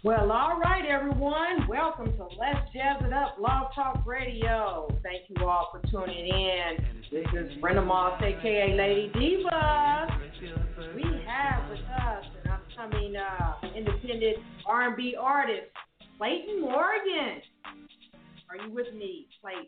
Well, all right, everyone. Welcome to Let's Jazz It Up Blog Talk Radio. Thank you all for tuning in. This is Brenda Moss, a.k.a. Lady Diva. We have with us an upcoming independent R&B artist, Clayton Morgan. Are you with me, Clayton?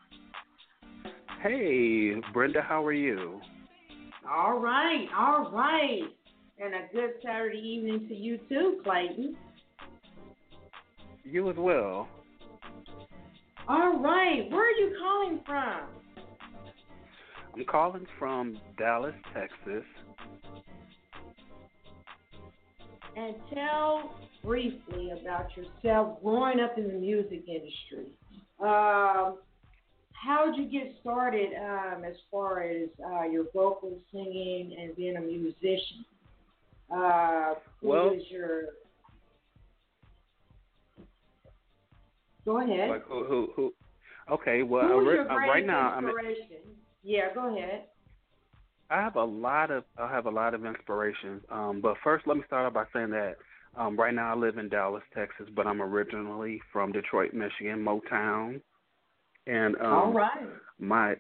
Hey, Brenda, how are you? All right, all right. And a good Saturday evening to you too, Clayton. You as well. All right. Where are you calling from? I'm calling from Dallas, Texas. And tell briefly about yourself growing up in the music industry. How did you get started as far as your vocal singing and being a musician? Who was your... Go ahead. Like who? Okay, well, who was your right now inspiration? Yeah, go ahead. I have a lot of inspirations. But first, let me start off by saying that right now I live in Dallas, Texas, but I'm originally from Detroit, Michigan, Motown. And all right. My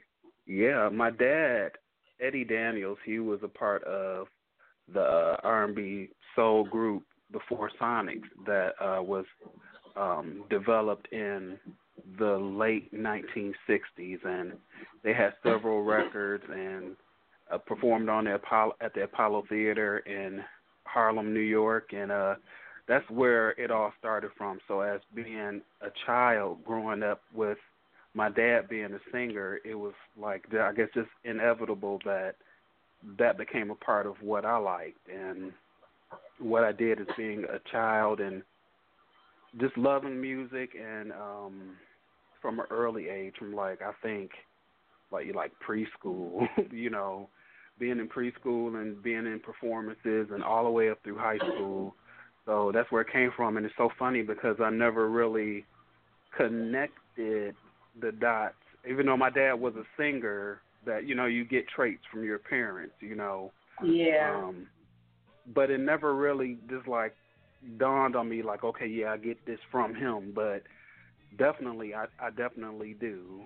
dad, Eddie Daniels, he was a part of the R&B soul group, the Four Sonics, that was developed in the late 1960s, and they had several records and performed on at the Apollo Theater in Harlem, New York, and that's where it all started from. So as being a child growing up with my dad being a singer, it was like, I guess, just inevitable that became a part of what I liked and what I did as being a child and just loving music, and from an early age, from like preschool, being in preschool and being in performances and all the way up through high school. So that's where it came from, and it's so funny because I never really connected the dots, even though my dad was a singer, that, you get traits from your parents, Yeah. But it never really just like dawned on me like, okay, yeah, I get this from him, but definitely, I definitely do.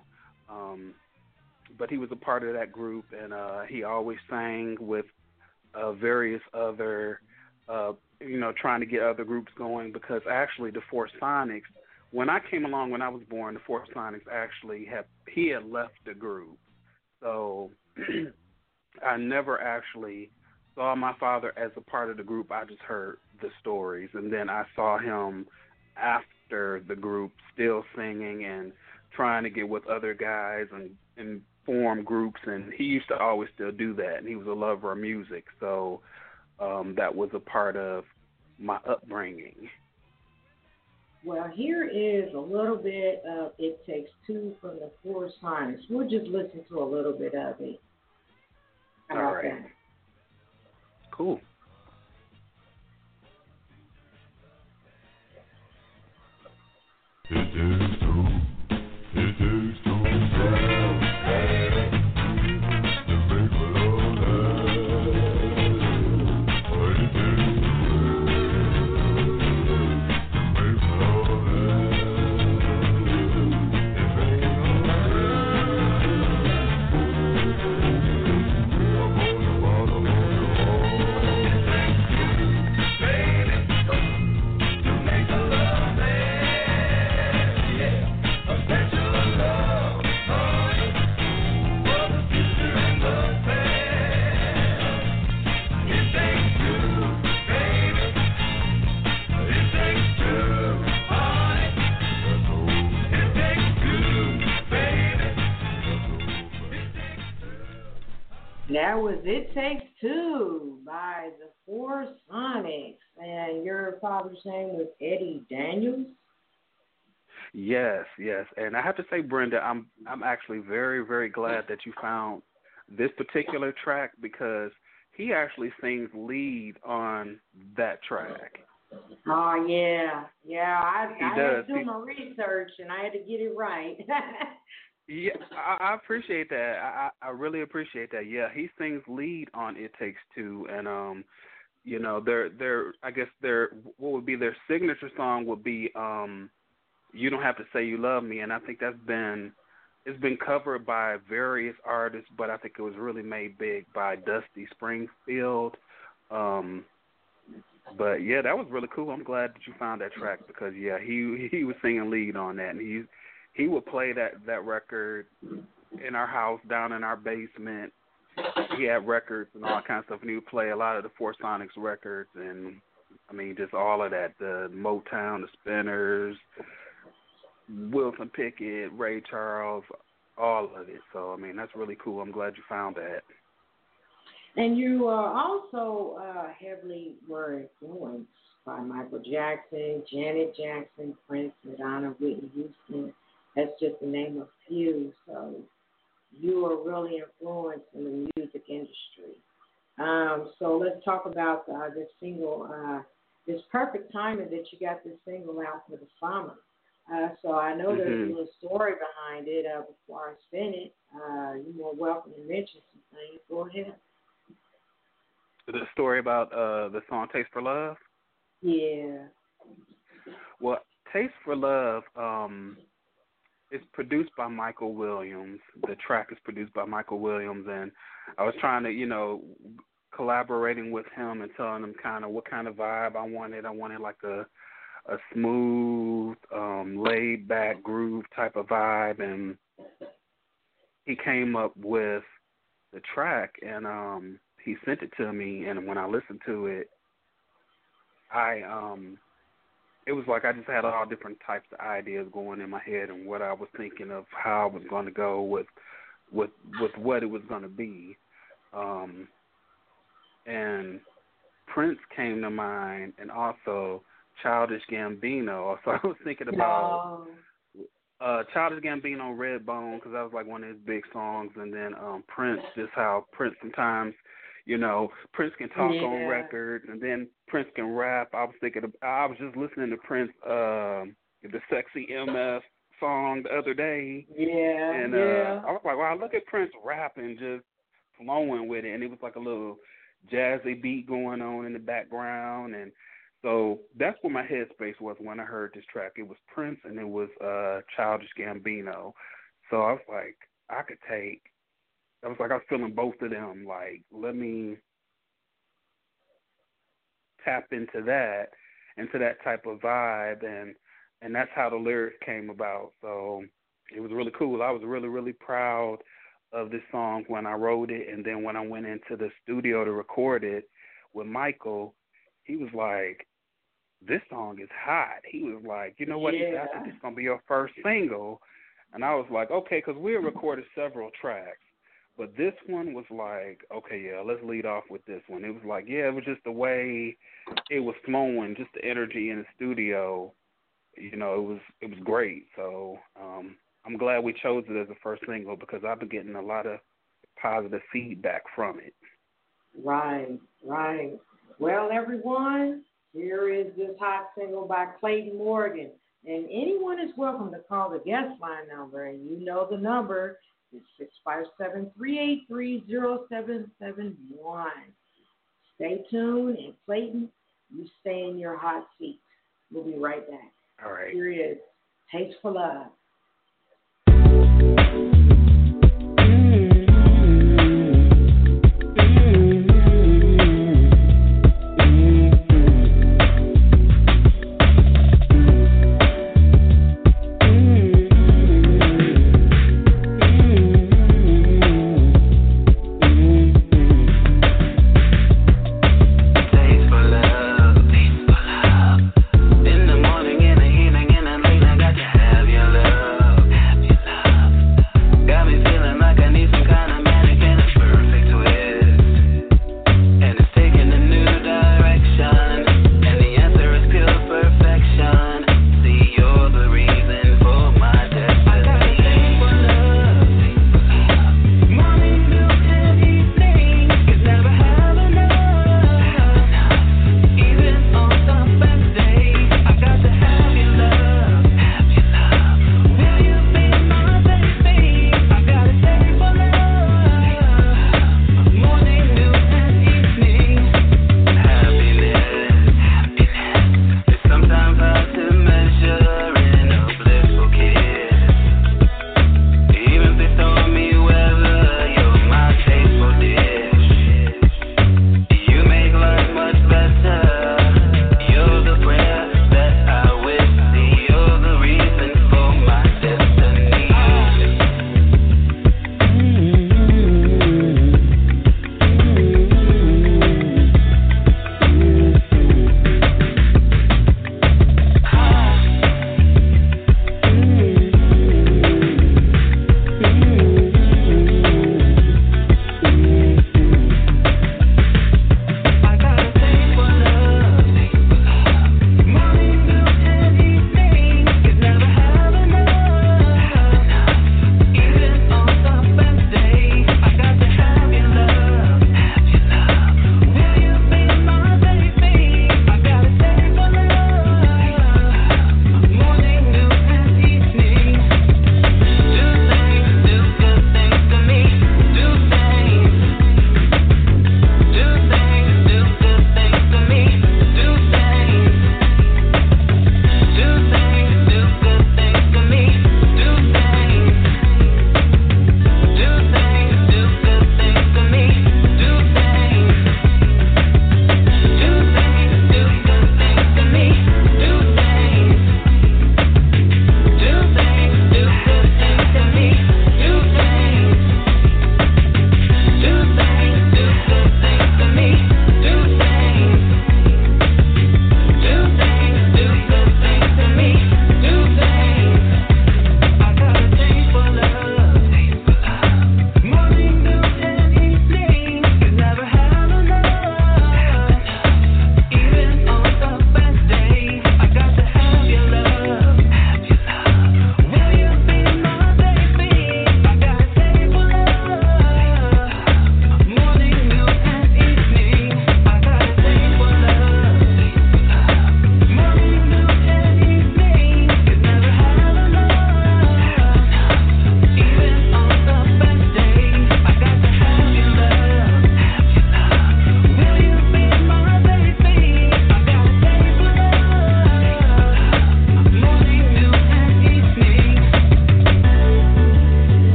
But he was a part of that group, and he always sang with various other, trying to get other groups going, because actually the Four Sonics, when I came along when I was born, the Four Sonics actually he had left the group. So I never actually saw my father as a part of the group. I just heard the stories, and then I saw him after the group still singing and trying to get with other guys and form groups, and he used to always still do that, and he was a lover of music, so that was a part of my upbringing. Well, here is a little bit of It Takes Two from the Four Sonics. We'll just listen to a little bit of it. All right. That? Cool. It takes two. It takes two. That was It Takes Two by the Four Sonics. And your father's name was Eddie Daniels? Yes. And I have to say, Brenda, I'm actually very, very glad that you found this particular track, because he actually sings lead on that track. Oh, yeah. I had to do He my research, and I had to get it right. Yeah, I appreciate that. I really appreciate that. Yeah, he sings lead on It Takes Two, and you know, I guess what would be their signature song would be You Don't Have to Say You Love Me, and I think it's been covered by various artists, but I think it was really made big by Dusty Springfield. But yeah, that was really cool. I'm glad that you found that track because yeah, he was singing lead on that, and he would play that record in our house down in our basement. He had records and all kinds of stuff, and he would play a lot of the Four Sonics records, and I mean just all of that, the Motown, the Spinners, Wilson Pickett, Ray Charles, all of it. So I mean that's really cool. I'm glad you found that. And you also heavily were influenced by Michael Jackson, Janet Jackson, Prince, Madonna, Whitney Houston. That's just to name a few. So you were really influenced in the music industry. So let's talk about this single, this perfect timing that you got this single out for the summer. So I know there's a little story behind it. Before I spin it, you're more welcome to mention some things. Go ahead. The story about the song Taste for Love? Yeah. Well, Taste for Love is produced by Michael Williams. The track is produced by Michael Williams, and I was trying to, collaborating with him and telling him kind of what kind of vibe I wanted. I wanted like a smooth, laid-back groove type of vibe, and he came up with the track, and he sent it to me, and when I listened to it, it was like I just had all different types of ideas going in my head and what I was thinking of how I was going to go with what it was going to be. And Prince came to mind, and also Childish Gambino. So I was thinking about Childish Gambino, Redbone, because that was like one of his big songs, and then Prince, just how Prince sometimes, Prince can talk on records, and then Prince can rap. I was just listening to Prince, the Sexy MF song the other day. Yeah. And I was like, wow, look at Prince rapping, just flowing with it, and it was like a little jazzy beat going on in the background, and so that's where my headspace was when I heard this track. It was Prince and it was Childish Gambino. So I was like, I was feeling both of them. Like, let me tap into that type of vibe, and that's how the lyrics came about. So it was really cool. I was really, really proud of this song when I wrote it, and then when I went into the studio to record it with Michael, he was like, this song is hot. He was like, you know what, I think it's going to be your first single. And I was like, okay, because we had recorded several tracks. But this one was like, okay, let's lead off with this one. It was like, it was just the way it was flowing, just the energy in the studio. It was great. So I'm glad we chose it as the first single because I've been getting a lot of positive feedback from it. Right. Well, everyone, here is this hot single by Clayton Morgan. And anyone is welcome to call the guest line number, and you know the number. It's 657-383-0771. Stay tuned, and Clayton, you stay in your hot seat. We'll be right back. All right. Here it is. Taste for Love. In the morning, in the evening, in the late night, got to have your love.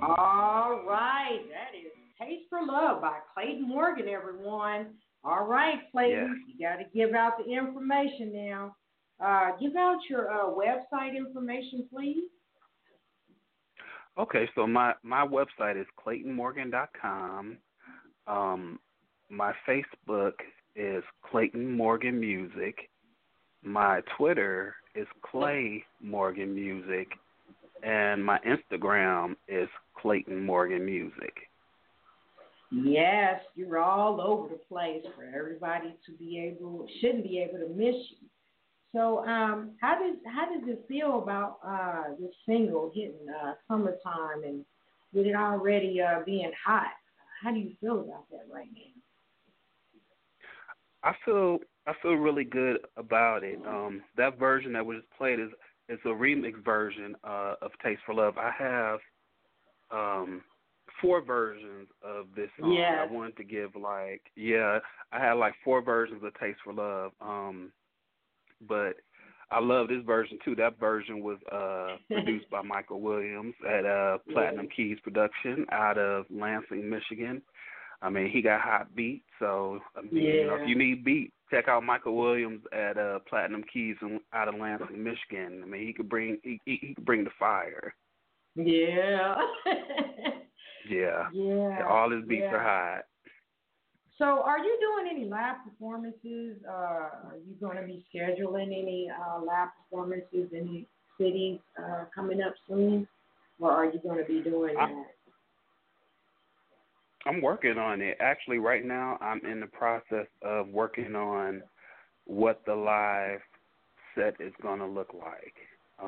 All right. That is Taste for Love by Clayton Morgan, everyone. All right, Clayton. Yes. You got to give out the information now. Give out your website information, please. Okay, so my website is claytonmorgan.com. My Facebook is Clayton Morgan Music. My Twitter is Clay Morgan Music, and my Instagram is Clayton Morgan Music. Yes, you're all over the place for everybody to shouldn't be able to miss you. So, how does it feel about this single hitting summertime and with it already being hot? How do you feel about that right now? I feel really good about it. That version that was played is a remix version of Taste for Love. I have 4 versions of this song. Yes. I wanted to give I had like 4 versions of Taste for Love. But I love this version too. That version was produced by Michael Williams at Platinum Keys Production out of Lansing, Michigan. I mean, he got hot beats, so you know, if you need beats, check out Michael Williams at Platinum Keys out of Lansing, Michigan. I mean, he could bring the fire. Yeah. Yeah. All his beats are hot. So, are you doing any live performances? Are you going to be scheduling any live performances in any cities coming up soon? Or are you going to be doing that? I'm working on it. Actually, right now, I'm in the process of working on what the live set is going to look like.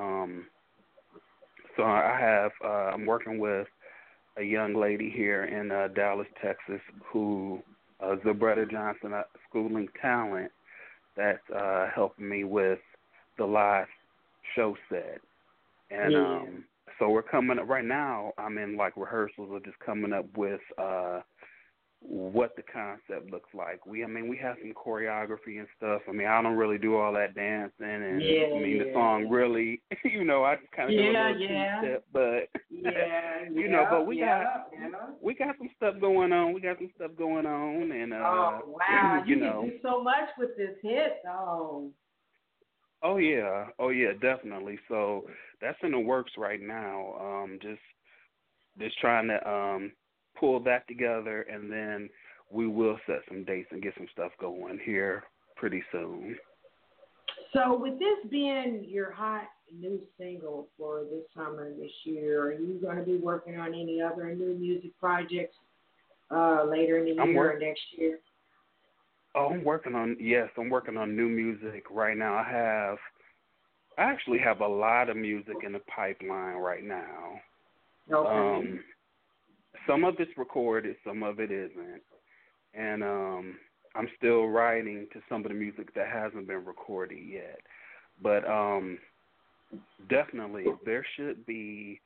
So I'm working with a young lady here in Dallas, Texas, who Zabretta Johnson, Schooling Talent, that's helping me with the live show set. And so we're coming up right now. I'm in like rehearsals of just coming up with what the concept looks like. We have some choreography and stuff. I mean, I don't really do all that dancing, and the song really, I just kind of do a little two-step, but but we got some stuff going on. And oh wow, you can do so much with this hit, though. Oh yeah, definitely. So that's in the works right now. Just trying to pull that together, and then we will set some dates and get some stuff going here pretty soon. So with this being your hot new single for this summer, this year, are you going to be working on any other new music projects later in the year or next year? Oh, I'm working on new music right now. I actually have a lot of music in the pipeline right now. Okay. Some of it's recorded, some of it isn't. And I'm still writing to some of the music that hasn't been recorded yet. But definitely there will be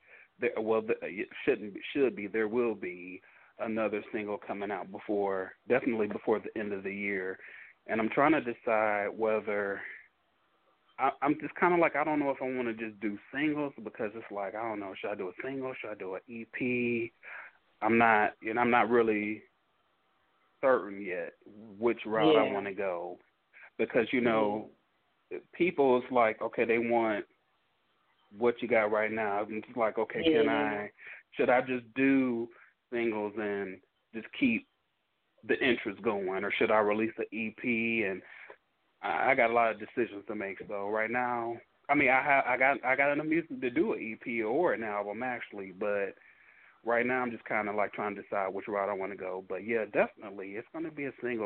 another single coming out before the end of the year. And I'm trying to decide whether I'm just kind of like, I don't know if I want to just do singles, because it's like, I don't know, should I do a single? Should I do an EP? I'm not really certain yet which route I want to go, because people is like, okay, they want what you got right now. And it's like, okay, should I just do singles and just keep the interest going, or should I release an EP? And I got a lot of decisions to make. So right now, I mean, I got enough music to do an EP or an album actually, but right now I'm just kind of like trying to decide which route I want to go. But yeah, definitely it's going to be a single,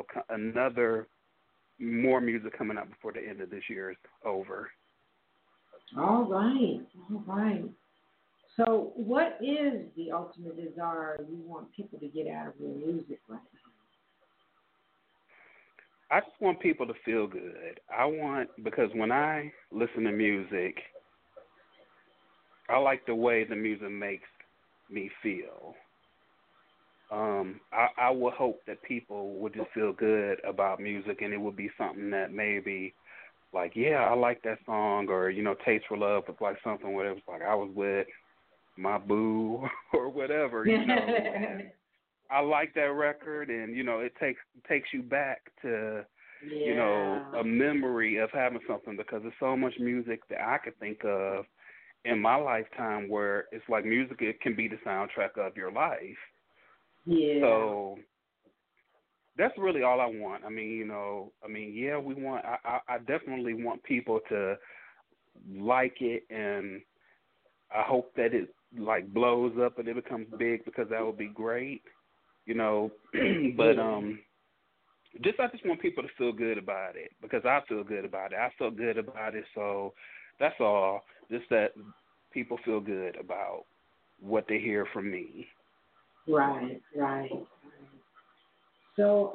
more music coming out before the end of this year is over. All right. So what is the ultimate desire you want people to get out of your music right now? I just want people to feel good. Because when I listen to music, I like the way the music makes me feel. I would hope that people would just feel good about music, and it would be something that maybe, like, yeah, I like that song, or Taste for Love was like something where it was like I was with my boo or whatever, I like that record, and it takes you back to a memory of having something, because there's so much music that I could think of in my lifetime where it's like music, it can be the soundtrack of your life. Yeah. So that's really all I want. We want. I definitely want people to like it, and I hope that it like blows up and it becomes big, because that would be great. But I just want people to feel good about it, because I feel good about it. I feel good about it, so that's all. Just that people feel good about what they hear from me. Right. So,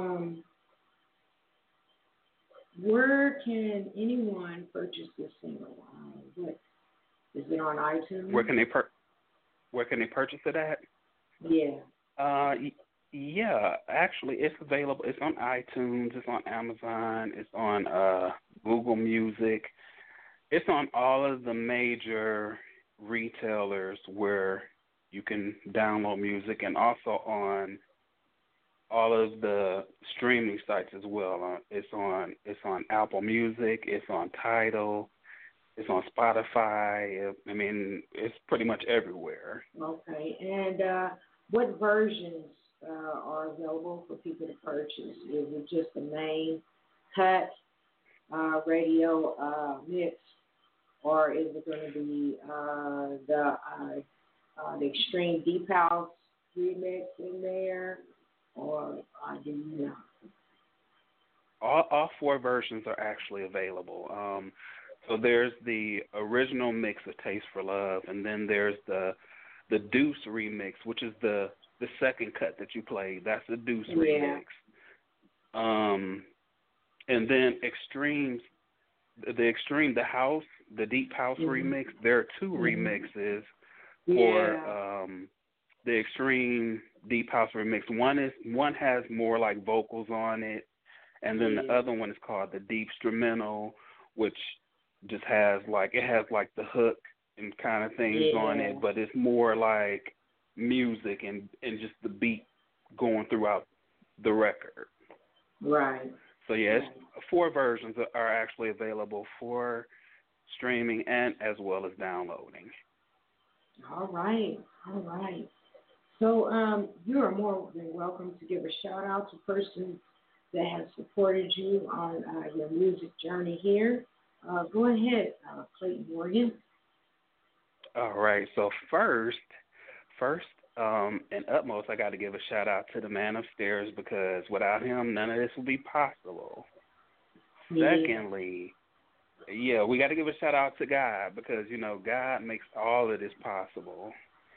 where can anyone purchase this single? What is it on iTunes? Where can they purchase it at? Yeah. Yeah, actually, it's available. It's on iTunes. It's on Amazon. It's on Google Music. It's on all of the major retailers where you can download music, and also on all of the streaming sites as well. It's on Apple Music. It's on Tidal. It's on Spotify. It's pretty much everywhere. Okay. And what versions are available for people to purchase? Is it just the main cut radio mix, or is it going to be the Extreme Deep House remix in there, or do you know? All four versions are actually available. So there's the original mix of Taste for Love, and then there's the Deuce remix, which is the second cut that you played. That's the Deuce remix. And then the Deep House remix. There are two remixes for the Extreme Deep House remix. One has more like vocals on it, and then the other one is called the Deep Instrumental, which just has the hook and kind of things on it, but it's more like music and just the beat going throughout the record. Right. So four versions are actually available for streaming and as well as downloading. All right. So you are more than welcome to give a shout out to persons that have supported you on your music journey here. Go ahead, Clayton Morgan. All right. So first, and utmost, I got to give a shout out to the man upstairs, because without him, none of this would be possible. Secondly, we got to give a shout out to God, because God makes all of this possible.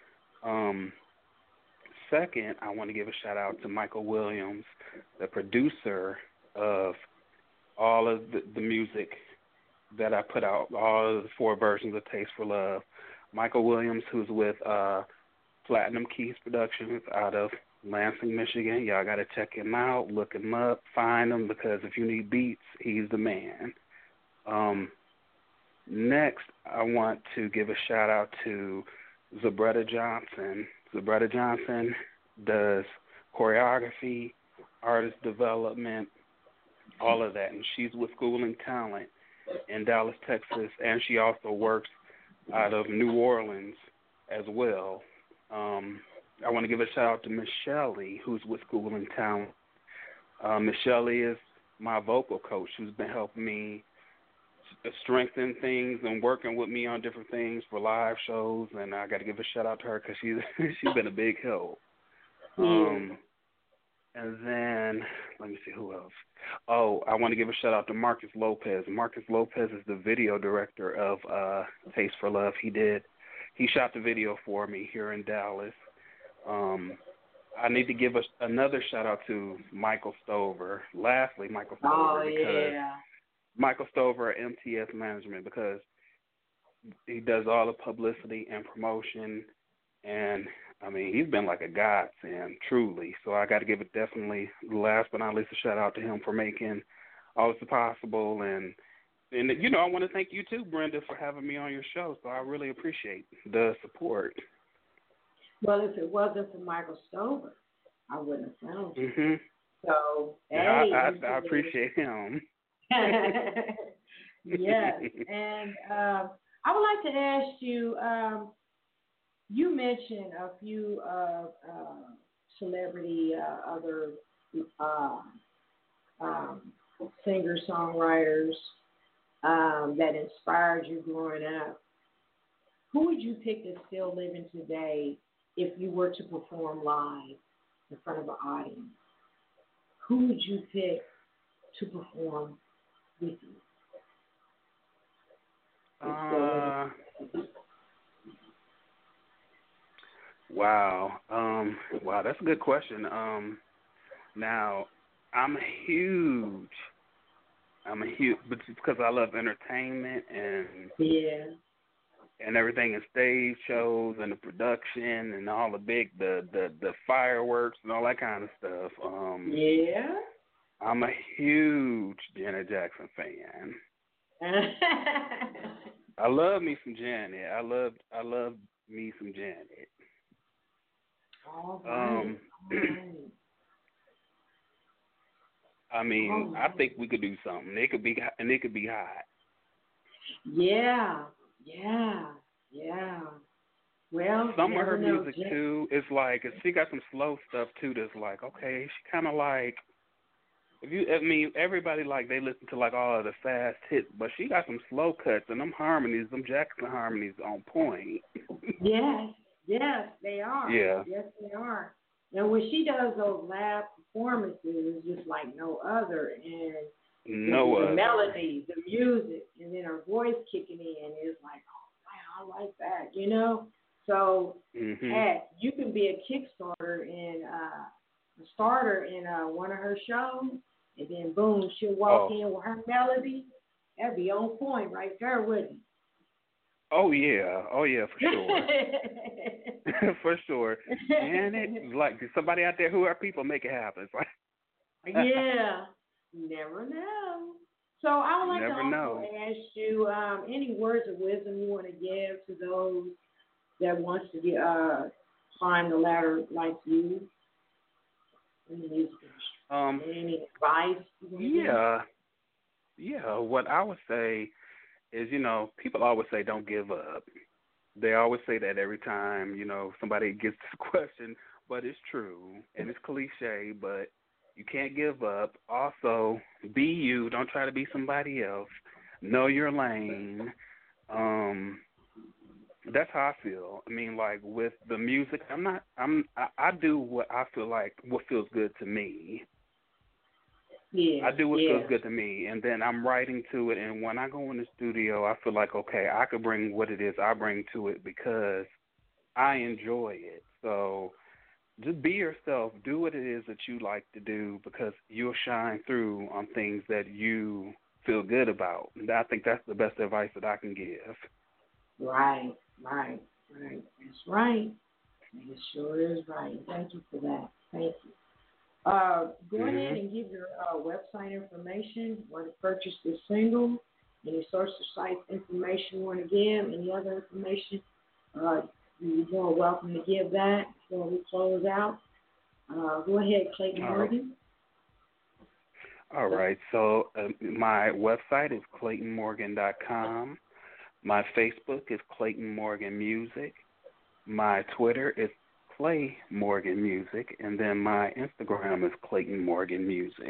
Second, I want to give a shout out to Michael Williams, the producer of all of the music that I put out, all of the four versions of Taste for Love. Michael Williams, who's with Platinum Keys Productions out of Lansing, Michigan. Y'all got to check him out, look him up, find him, because if you need beats, he's the man. Next, I want to give a shout out to Zabretta Johnson. Zabretta Johnson does choreography, artist development, all of that, and she's with Schooling Talent in Dallas, Texas, and she also works out of New Orleans as well. I want to give a shout out to Miss Shelley, who's with Schooling Talent. Miss Shelley is my vocal coach, who's been helping me strengthen things and working with me on different things for live shows, and I got to give a shout out to her, because she's been a big help. And then, let me see, who else? Oh, I want to give a shout out to Marcus Lopez. Marcus Lopez is the video director of Taste for Love. He shot the video for me here in Dallas. I need to give another shout out to Michael Stover. Lastly, Michael Stover, because Michael Stover at MTS Management, because he does all the publicity and promotion, and he's been like a godsend, truly. So I got to give it definitely, last but not least, a shout out to him for making all this possible. And I want to thank you too, Brenda, for having me on your show. So I really appreciate the support. Well, if it wasn't for Michael Stover, I wouldn't have found you. Mhm. So, Yeah, hey. I appreciate him. Yes. And I would like to ask you, you mentioned a few celebrity, other uh, um, singer-songwriters that inspired you growing up. Who would you pick that's still living today if you were to perform live in front of an audience? Who would you pick to perform with you? Wow. Wow, that's a good question. Now, I'm huge. But it's because I love entertainment and everything in stage shows and the production and all the the fireworks and all that kind of stuff. I'm a huge Janet Jackson fan. I love me some Janet. I love me some Janet. All right. I mean, I think we could do something. It could be hot. Yeah. Well, some of her music too is like she got some slow stuff too. That's like, okay, she kind of like everybody like they listen to like all of the fast hits, but she got some slow cuts and them harmonies, them Jackson harmonies on point. Yes, they are. Yeah. Yes, they are. And when she does those live performances, it's just like no other. And the melody, the music, and then her voice kicking in is like, oh, wow, I like that, you know? So, heck, you can be a Kickstarter and a starter in one of her shows, and then boom, she'll walk in with her melody. That'd be on point right there, wouldn't it? Oh yeah, for sure. For sure. And it's like somebody out there who are people make it happen. It's like yeah. Never know. So I would like to also ask you any words of wisdom you want to give to those that wants to get climb the ladder like you in the music industry. Any advice? Yeah. What I would say is, people always say don't give up. They always say that every time, somebody gets this question, but it's true and it's cliche, but you can't give up. Also, be you. Don't try to be somebody else. Know your lane. That's how I feel. I mean, like with the music, I do what I feel like, what feels good to me. Yeah. I do what feels good to me, and then I'm writing to it. And when I go in the studio, I feel like, okay, I could bring what it is I bring to it because I enjoy it. So just be yourself. Do what it is that you like to do because you'll shine through on things that you feel good about. And I think that's the best advice that I can give. Right. That's right. It sure is right. Thank you for that. Thank you. Go ahead and give your website information, where to purchase this single, any source of site information you want to give, any other information. You're more welcome to give that before we close out. Go ahead, Clayton Morgan. All right. So my website is ClaytonMorgan.com. My Facebook is Clayton Morgan Music. My Twitter is Clay Morgan Music, and then my Instagram is Clayton Morgan Music.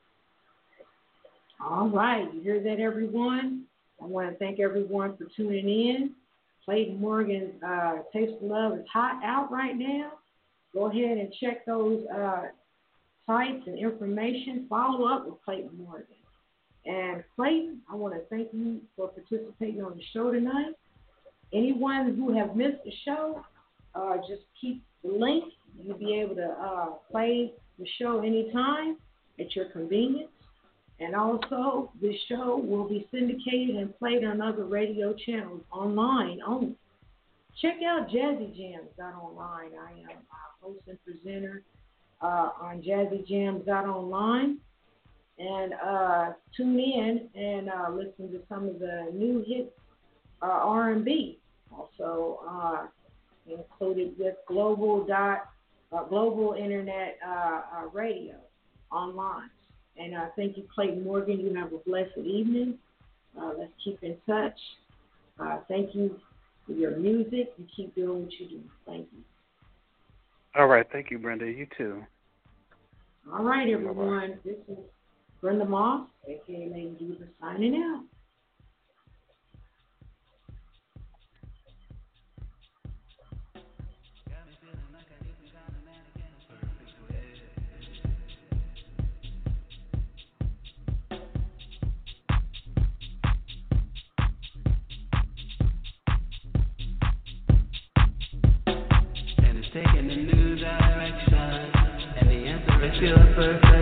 All right, you hear that, everyone? I want to thank everyone for tuning in. Clayton Morgan's Taste of Love is hot out right now. Go ahead and check those sites and information. Follow up with Clayton Morgan. And Clayton, I want to thank you for participating on the show tonight. Anyone who have missed the show, just keep the link. You'll be able to play the show anytime at your convenience. And also, this show will be syndicated and played on other radio channels online only. Check out JazzyJams.online. I am a host and presenter on JazzyJams.online. And tune in and listen to some of the new hits R&B. Also, included with Global Internet Radio online. And thank you, Clayton Morgan. You have a blessed evening. Let's keep in touch. Thank you for your music. You keep doing what you do. Thank you. All right. Thank you, Brenda. You too. All right, everyone. Bye-bye. This is Brenda Moss, a.k.a. Lady Diva, signing out. Taking a new direction, and the answer is still perfect.